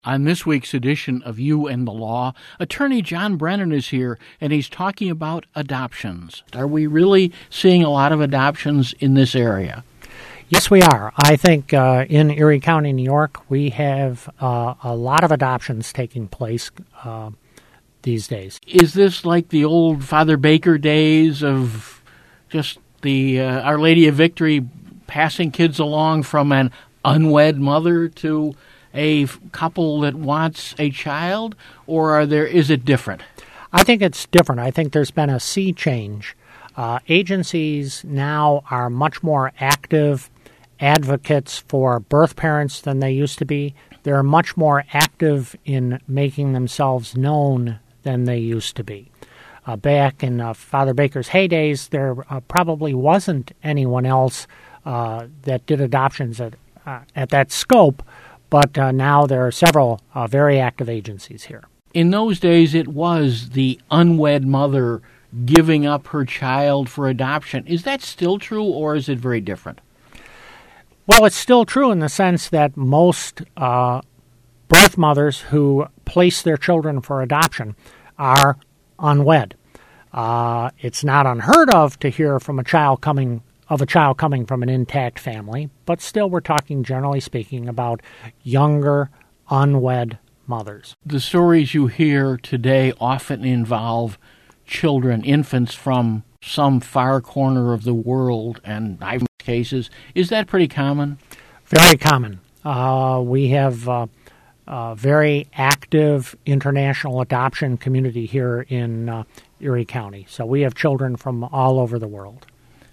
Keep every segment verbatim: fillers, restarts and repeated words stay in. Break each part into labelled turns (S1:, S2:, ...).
S1: On this week's edition of You and the Law, attorney John Brennan is here, and he's talking about adoptions. Are we really seeing a lot of adoptions in this area?
S2: Yes, we are. I think uh, in Erie County, New York, we have uh, a lot of adoptions taking place uh, these days.
S1: Is this like the old Father Baker days of just the uh, Our Lady of Victory passing kids along from an unwed mother to a couple that wants a child, or are there? Is it different?
S2: I think it's different. I think there's been a sea change. Uh, agencies now are much more active advocates for birth parents than they used to be. They're much more active in making themselves known than they used to be. Uh, back in uh, Father Baker's heydays, there uh, probably wasn't anyone else uh, that did adoptions at, uh, at that scope. But uh, now there are several uh, very active agencies here.
S1: In those days, it was the unwed mother giving up her child for adoption. Is that still true, or is it very different?
S2: Well, it's still true in the sense that most uh, birth mothers who place their children for adoption are unwed. Uh, it's not unheard of to hear from a child coming of a child coming from an intact family, but still we're talking, generally speaking, about younger, unwed mothers.
S1: The stories you hear today often involve children, infants from some far corner of the world, and I've cases. Is that pretty common?
S2: Very common. Uh, we have uh, a very active international adoption community here in uh, Erie County. So we have children from all over the world.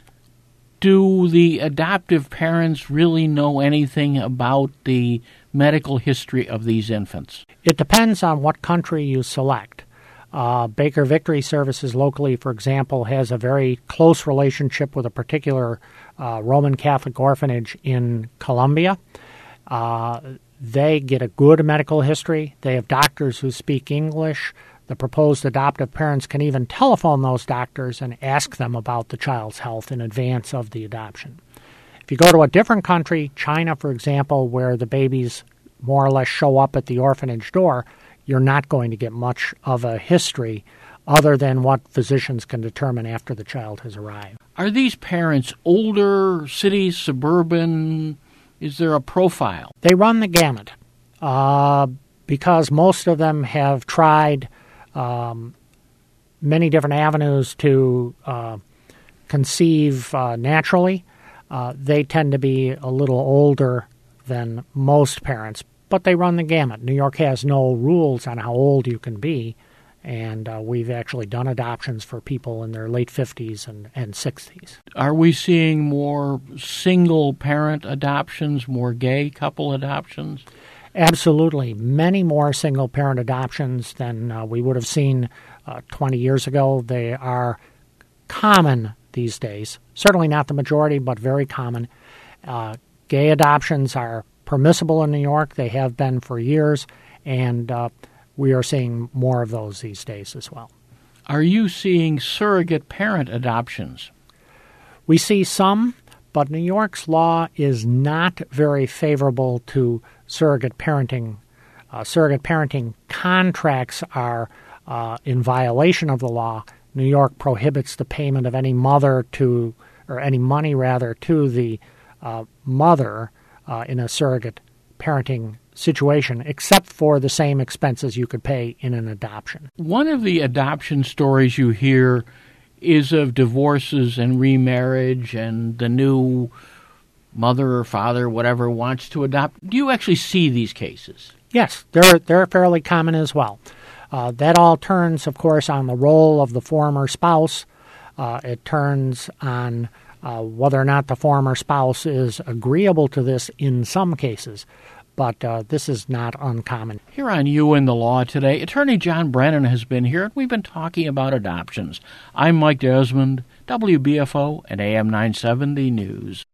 S1: Do the adoptive parents really know anything about the medical history of these infants?
S2: It depends on what country you select. Uh, Baker Victory Services locally, for example, has a very close relationship with a particular uh, Roman Catholic orphanage in Colombia. Uh, they get a good medical history. They have doctors who speak English. The proposed adoptive parents can even telephone those doctors and ask them about the child's health in advance of the adoption. If you go to a different country, China, for example, where the babies more or less show up at the orphanage door, you're not going to get much of a history other than what physicians can determine after the child has arrived.
S1: Are these parents older, cities, suburban? Is there a profile?
S2: They run the gamut uh, because most of them have tried Um, many different avenues to uh, conceive uh, naturally. Uh, they tend to be a little older than most parents, but they run the gamut. New York has no rules on how old you can be, and uh, we've actually done adoptions for people in their late fifties and, and sixties.
S1: Are we seeing more single-parent adoptions, more gay couple adoptions?
S2: Absolutely. Many more single-parent adoptions than uh, we would have seen uh, twenty years ago. They are common these days. Certainly not the majority, but very common. Uh, gay adoptions are permissible in New York. They have been for years, and uh, we are seeing more of those these days as well.
S1: Are you seeing surrogate parent adoptions?
S2: We see some, but New York's law is not very favorable to surrogate parenting. Uh, surrogate parenting contracts are uh, in violation of the law. New York prohibits the payment of any mother to, or any money rather, to the uh, mother uh, in a surrogate parenting situation, except for the same expenses you could pay in an adoption.
S1: One of the adoption stories you hear is of divorces and remarriage, and the new mother or father, whatever, wants to adopt. Do you actually see these cases?
S2: Yes, they're they're fairly common as well. Uh, that all turns, of course, on the role of the former spouse. Uh, it turns on uh, whether or not the former spouse is agreeable to this in some cases. But uh, this is not uncommon.
S1: Here on You and the Law today, Attorney John Brennan has been here, and we've been talking about adoptions. I'm Mike Desmond, W B F O and A M nine seventy News.